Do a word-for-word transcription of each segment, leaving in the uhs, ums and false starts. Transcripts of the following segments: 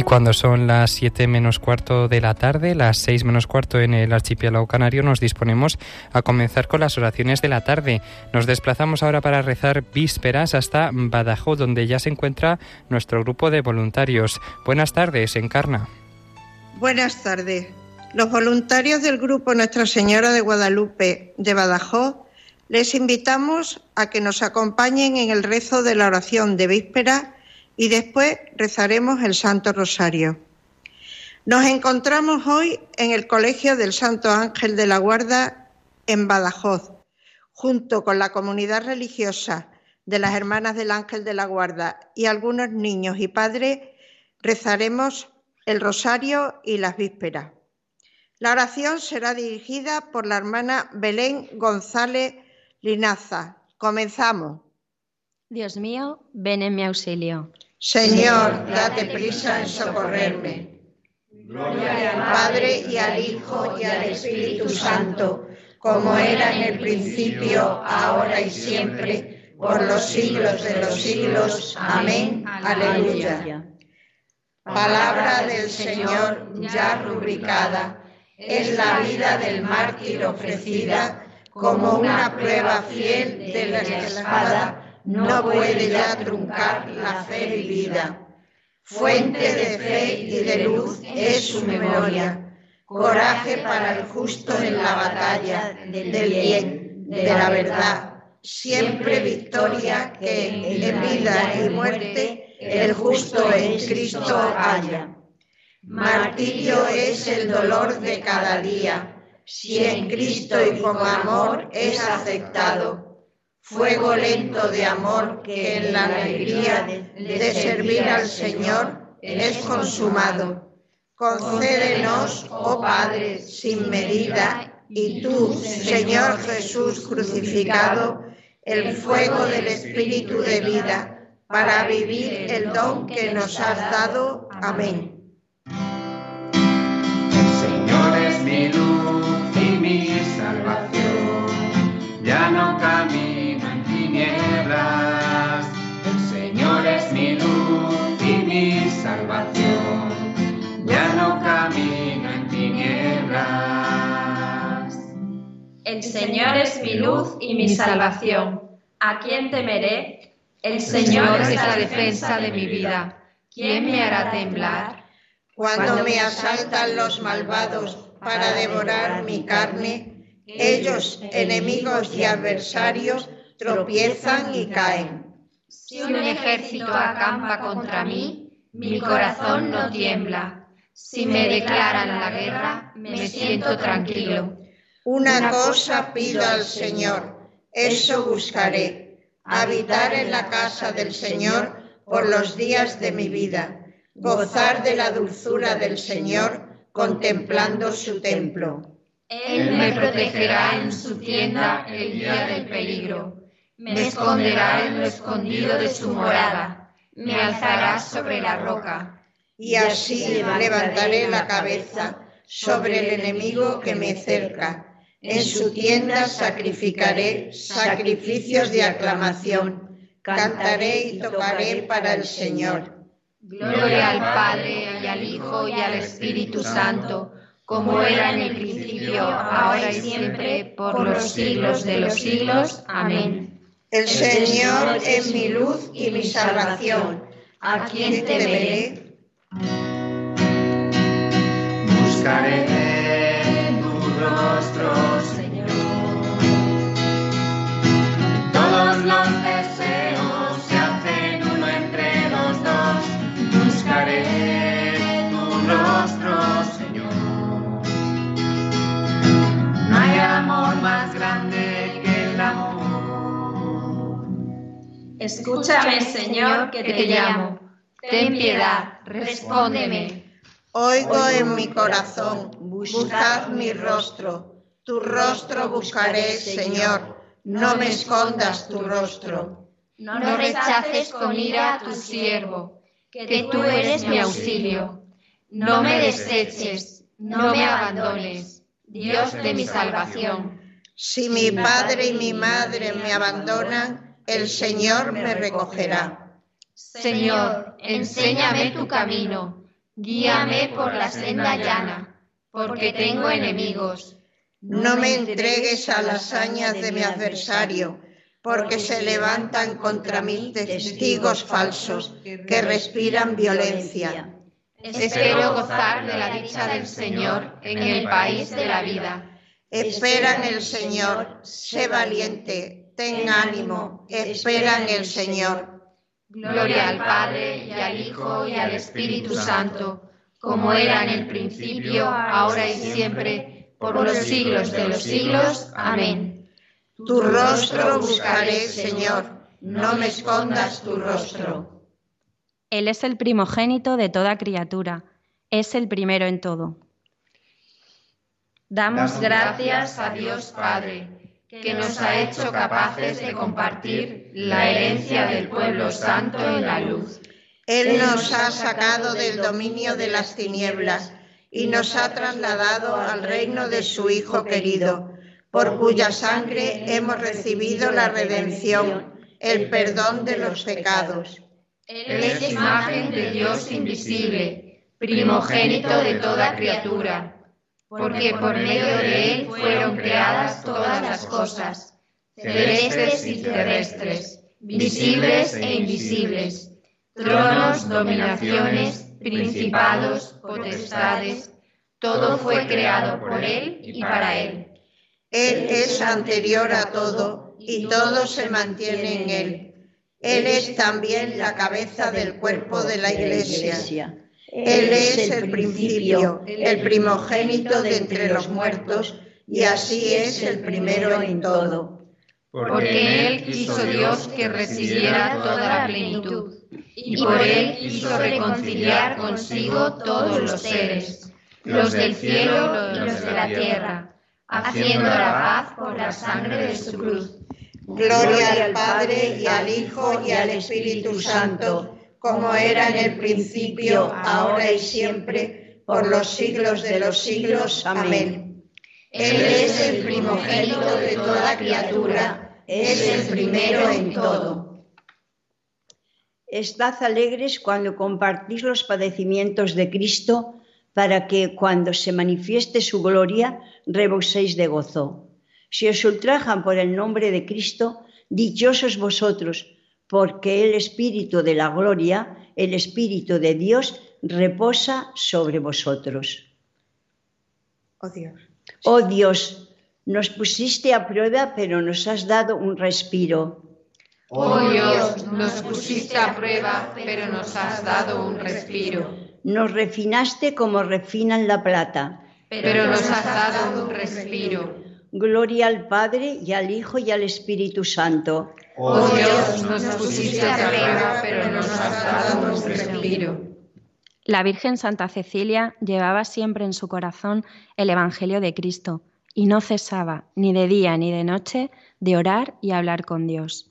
Y cuando son las siete menos cuarto de la tarde, las seis menos cuarto en el archipiélago canario, nos disponemos a comenzar con las oraciones de la tarde. Nos desplazamos ahora para rezar vísperas hasta Badajoz, donde ya se encuentra nuestro grupo de voluntarios. Buenas tardes, Encarna. Buenas tardes. Los voluntarios del grupo Nuestra Señora de Guadalupe de Badajoz les invitamos a que nos acompañen en el rezo de la oración de víspera y después rezaremos el Santo Rosario. Nos encontramos hoy en el Colegio del Santo Ángel de la Guarda en Badajoz, junto con la comunidad religiosa de las Hermanas del Ángel de la Guarda y algunos niños y padres rezaremos el Rosario y las vísperas. La oración será dirigida por la hermana Belén González Linaza. Comenzamos. Dios mío, ven en mi auxilio. Señor, date prisa en socorrerme. Gloria al Padre y al Hijo y al Espíritu Santo, como era en el principio, ahora y siempre, por los siglos de los siglos. Amén. Aleluya. Palabra del Señor ya rubricada, es la vida del mártir ofrecida como una prueba fiel de la espada. No puede ya truncar la fe vivida. Fuente de fe y de luz es su memoria, coraje para el justo en la batalla del bien, de la verdad, siempre victoria que en vida y muerte el justo en Cristo haya. Martirio es el dolor de cada día, si en Cristo y con amor es aceptado. Fuego lento de amor que en la alegría de servir al Señor es consumado. Concédenos, oh Padre, sin medida, y tú, Señor Jesús crucificado, el fuego del Espíritu de vida, para vivir el don que nos has dado. Amén. El Señor es mi luz y mi salvación, ya no camino tinieblas. El Señor es mi luz y mi salvación, ya no camino en tinieblas. El Señor es mi luz y mi salvación, ¿a quién temeré? El Señor es la defensa de mi vida, ¿quién me hará temblar? Cuando me asaltan los malvados para devorar mi carne, ellos, enemigos y adversarios, tropiezan y caen. Si un ejército acampa contra mí, mi corazón no tiembla. Si me declaran la guerra, me siento tranquilo. Una cosa pido al Señor, eso buscaré, habitar en la casa del Señor por los días de mi vida, gozar de la dulzura del Señor contemplando su templo. Él me protegerá en su tienda el día del peligro. Me esconderá en lo escondido de su morada, me alzará sobre la roca. Y así levantaré la cabeza sobre el enemigo que me cerca. En su tienda sacrificaré sacrificios de aclamación. Cantaré y tocaré para el Señor. Gloria al Padre, y al Hijo, y al Espíritu Santo, como era en el principio, ahora y siempre, por los siglos de los siglos. Amén. El Señor es mi luz y mi salvación. ¿A quién temeré? Buscaré tu rostro, Señor. Todos los deseos se hacen uno entre los dos. Buscaré tu rostro, Señor. No hay amor más grande que el amor. Escúchame, Señor, que te llamo. Ten piedad, respóndeme. Oigo en mi corazón, buscad mi rostro. Tu rostro buscaré, Señor, no me escondas tu rostro. No rechaces con ira a tu siervo, que tú eres mi auxilio. No me deseches, no me abandones, Dios de mi salvación. Si mi padre y mi madre me abandonan, el Señor me recogerá. Señor, enséñame tu camino, Guíame por la senda llana, porque tengo enemigos. No me entregues a las hazañas de mi adversario, porque se levantan contra mí testigos falsos que respiran violencia. Espero gozar de la dicha del Señor en el país de la vida. Espera en el Señor, sé valiente, ten ánimo, espera en el Señor. Gloria al Padre, y al Hijo, y al Espíritu Santo, como era en el principio, ahora y siempre, por los siglos de los siglos. Amén. Tu rostro buscaré, Señor, no me escondas tu rostro. Él es el primogénito de toda criatura, es el primero en todo. Damos gracias a Dios Padre, que nos ha hecho capaces de compartir la herencia del pueblo santo en la luz. Él nos ha sacado del dominio de las tinieblas y nos ha trasladado al reino de su Hijo querido, por cuya sangre hemos recibido la redención, el perdón de los pecados. Él es imagen de Dios invisible, primogénito de toda criatura, porque por medio de Él fueron creadas todas las cosas, celestes y terrestres, visibles e invisibles, tronos, dominaciones, principados, potestades, todo fue creado por Él y para Él. Él es anterior a todo y todo se mantiene en Él. Él es también la cabeza del cuerpo de la Iglesia. Él es el principio, el primogénito de entre los muertos, y así es el primero en todo. Porque Él quiso Dios que recibiera toda la plenitud, y por Él quiso reconciliar consigo todos los seres, los del cielo y los de la tierra, haciendo la paz por la sangre de su cruz. Gloria al Padre, y al Hijo, y al Espíritu Santo, como era en el principio, ahora y siempre, por los siglos de los siglos. Amén. Él es el primogénito de toda criatura, es el primero en todo. Estad alegres cuando compartís los padecimientos de Cristo, para que, cuando se manifieste su gloria, reboséis de gozo. Si os ultrajan por el nombre de Cristo, dichosos vosotros, porque el Espíritu de la gloria, el Espíritu de Dios, reposa sobre vosotros. Oh Dios. Oh Dios, nos pusiste a prueba, pero nos has dado un respiro. Oh Dios, nos pusiste a prueba, pero nos has dado un respiro. Nos refinaste como refinan la plata, pero nos has dado un respiro. Gloria al Padre, y al Hijo, y al Espíritu Santo. Oh Dios, nos pusiste a prueba, pero nos has dado un respiro. La Virgen Santa Cecilia llevaba siempre en su corazón el Evangelio de Cristo y no cesaba, ni de día ni de noche, de orar y hablar con Dios.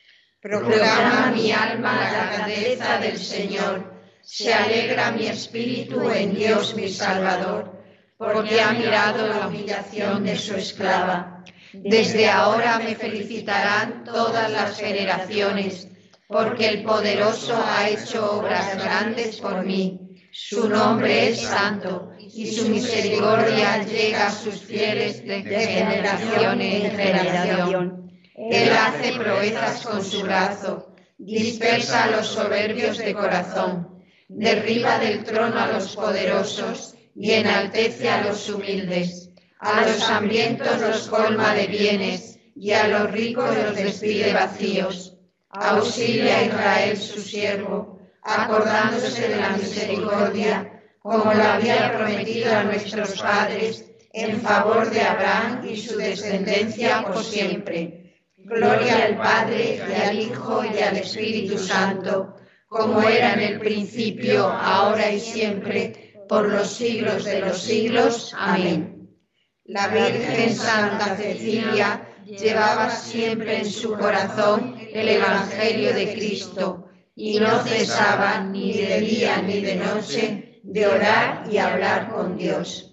Proclama mi alma la grandeza del Señor, se alegra mi espíritu en Dios mi Salvador, porque ha mirado la humillación de su esclava. Desde ahora me felicitarán todas las generaciones, porque el Poderoso ha hecho obras grandes por mí. Su nombre es santo, y su misericordia llega a sus fieles de generación en generación. Él hace proezas con su brazo, dispersa a los soberbios de corazón, derriba del trono a los poderosos y enaltece a los humildes. A los hambrientos los colma de bienes y a los ricos los despide vacíos. Auxilia a Israel su siervo, acordándose de la misericordia, como lo había prometido a nuestros padres, en favor de Abraham y su descendencia por siempre. Gloria al Padre, y al Hijo, y al Espíritu Santo, como era en el principio, ahora y siempre, por los siglos de los siglos. Amén. La Virgen Santa Cecilia llevaba siempre en su corazón el Evangelio de Cristo y no cesaba ni de día ni de noche de orar y hablar con Dios.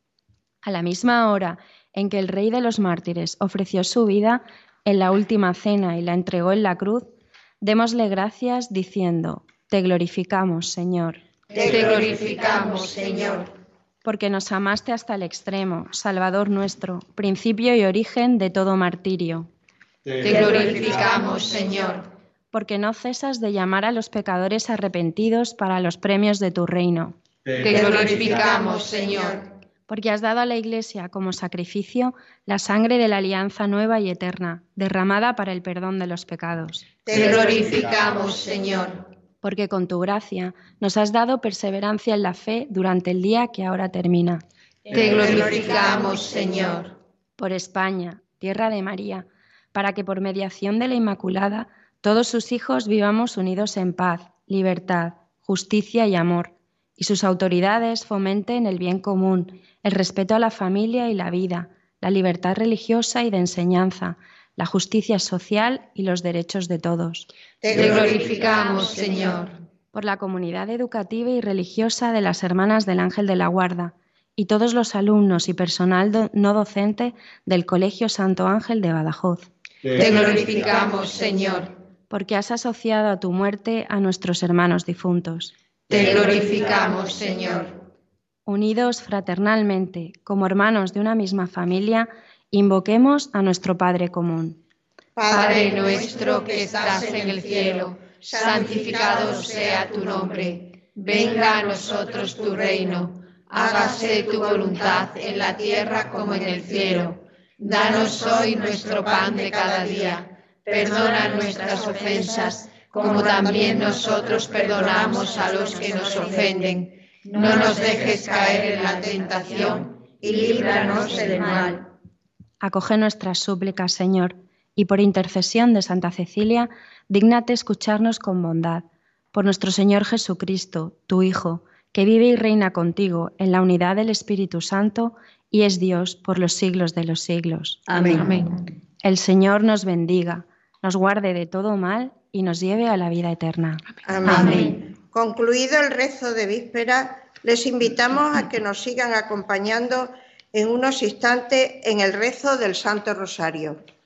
A la misma hora en que el Rey de los mártires ofreció su vida en la última cena y la entregó en la cruz, démosle gracias diciendo: Te glorificamos, Señor. Te glorificamos, Señor. Porque nos amaste hasta el extremo, Salvador nuestro, principio y origen de todo martirio. Te glorificamos, Señor. Porque no cesas de llamar a los pecadores arrepentidos para los premios de tu reino. Te glorificamos, Señor. Porque has dado a la Iglesia como sacrificio la sangre de la alianza nueva y eterna, derramada para el perdón de los pecados. Te glorificamos, Señor. Porque con tu gracia nos has dado perseverancia en la fe durante el día que ahora termina. Te glorificamos, Señor. Por España, tierra de María, para que por mediación de la Inmaculada todos sus hijos vivamos unidos en paz, libertad, justicia y amor, y sus autoridades fomenten el bien común, el respeto a la familia y la vida, la libertad religiosa y de enseñanza, la justicia social y los derechos de todos. Te glorificamos, Señor. Por la comunidad educativa y religiosa de las Hermanas del Ángel de la Guarda y todos los alumnos y personal do- no docente del Colegio Santo Ángel de Badajoz. Te glorificamos, Señor. Porque has asociado a tu muerte a nuestros hermanos difuntos. Te glorificamos, Señor. Unidos fraternalmente, como hermanos de una misma familia, invoquemos a nuestro Padre común. Padre nuestro que estás en el cielo, santificado sea tu nombre. Venga a nosotros tu reino. Hágase tu voluntad en la tierra como en el cielo. Danos hoy nuestro pan de cada día. Perdona nuestras ofensas, como también nosotros perdonamos a los que nos ofenden. No nos dejes caer en la tentación y líbranos del mal. Acoge nuestras súplicas, Señor, y por intercesión de Santa Cecilia, dígnate escucharnos con bondad. Por nuestro Señor Jesucristo, tu Hijo, que vive y reina contigo en la unidad del Espíritu Santo y es Dios por los siglos de los siglos. Amén. Amén. El Señor nos bendiga, nos guarde de todo mal y nos lleve a la vida eterna. Amén. Amén. Concluido el rezo de víspera, les invitamos a que nos sigan acompañando en unos instantes en el rezo del Santo Rosario.